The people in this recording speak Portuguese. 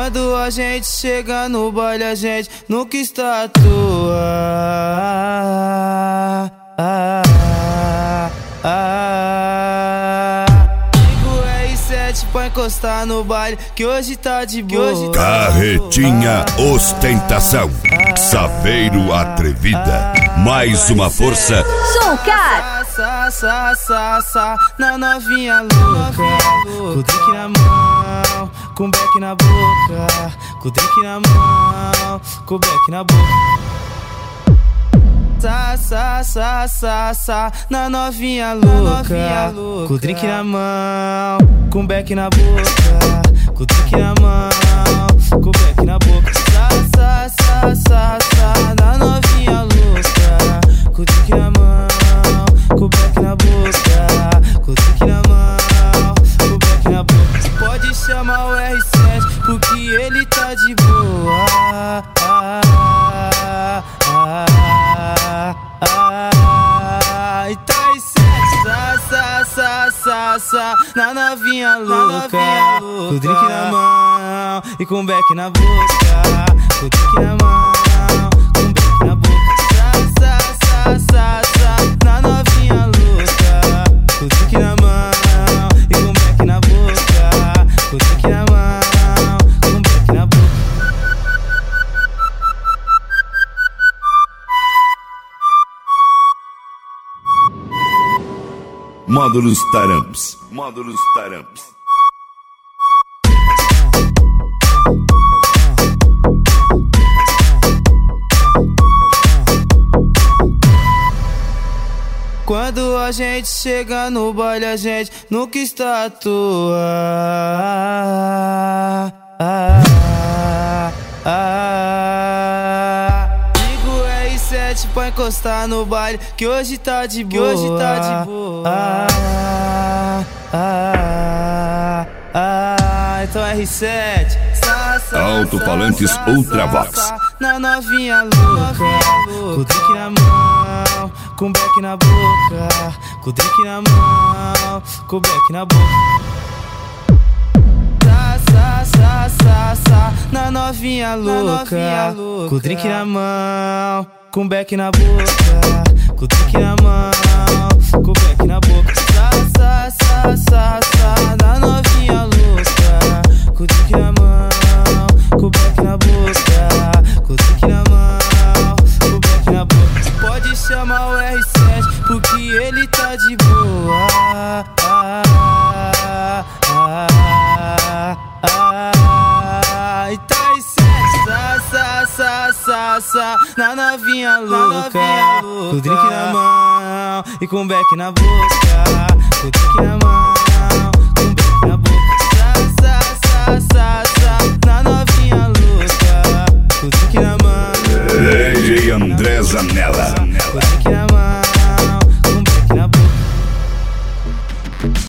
Quando a gente chega no baile, a gente nunca está à toa. Ligo R7 pra encostar no baile, que hoje tá de boa. Carretinha Ostentação, Saveiro Atrevida, mais uma força. Socar na novinha louca, com o drink na mão, com beck na boca, com o drink na mão, com beck na boca. Na novinha louca, com o drink na mão, com beck na boca, com o drink na mão, com beck na boca. Na novinha louca, com o drink na mão, com beck na boca, com o drink na mão, com beck na boca. Pode chamar o R7, porque ele tá de boa. E tá na novinha louca, com o drink na mão e com beck na boca, com o drink na mão, com beck na boca. Na novinha louca, com o drink na mão e com beck na boca, com o drink na mão, com beck na boca. Módulos Taramps, Módulos Taramps. Quando a gente chega no baile, a gente nunca está à toa. Ligo R7 pra encostar no baile, que hoje tá de boa. Então R7 Alto-falantes Ultravox. Na novinha louca, com o drink na mão, com beck na boca, com o drink na mão, com beck na boca. Na novinha louca, com o drink na mão, com beck na boca, com o drink na mão, com beck na boca. Na novinha louca, com o drink na mão, com beck na boca, com o drink na mão, com beck na boca. Pode chamar o R7, porque ele tá de boa. E tá na novinha louca, com o drink na mão e com beck na boca, com o drink na mão.